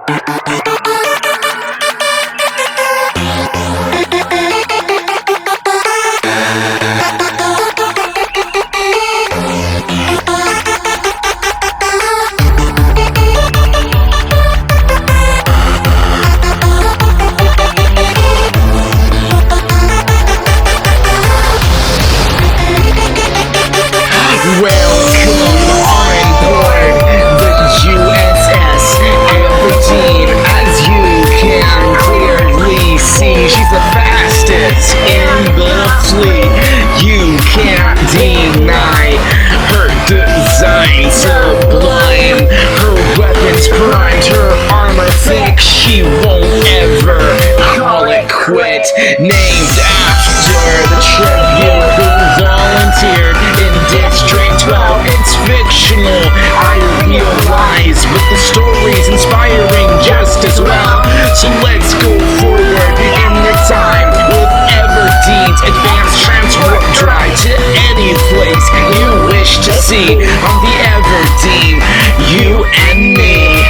You can't deny her design sublime, her weapons primed, her armor thick. She won't ever call it quit. Named after the tribute who volunteered in District 12. It's fictional, I realize, but the story's inspiring just as well. So let's go forward in the time with Everdean's advanced transport drive to any place you wish to see on the Everdean, you and me.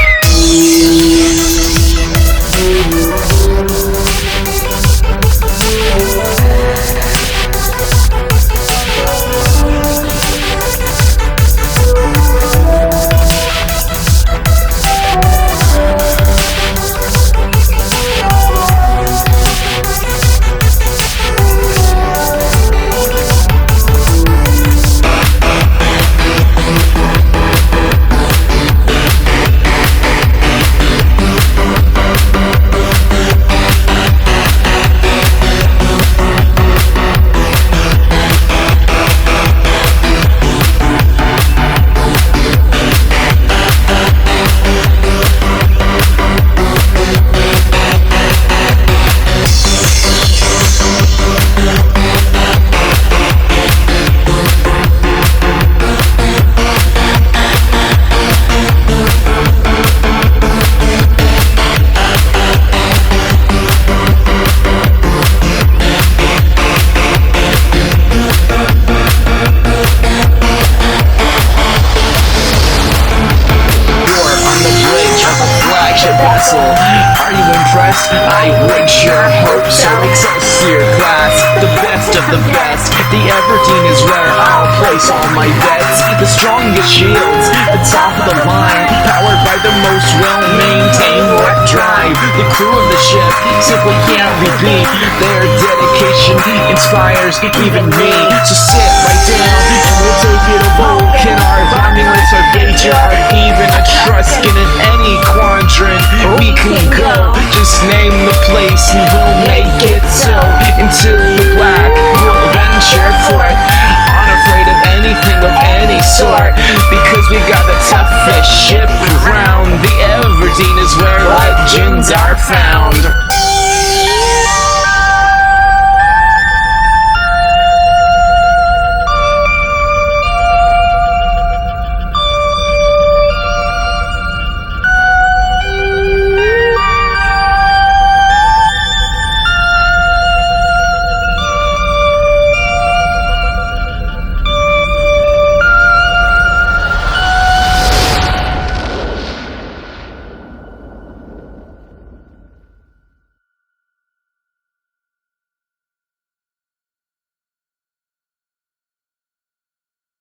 Are you impressed? I raise your hopes. Our Excelsior class, the best of the best. The Everdean is where I'll place all my bets. The strongest shields, the top of the line, powered by the most well-maintained warp drive. The crew of the ship simply can't be beat. Their dedication inspires even me. So sit right down and we'll take it a Vulcan. Our Romulus, our Gator, or even a Truscan and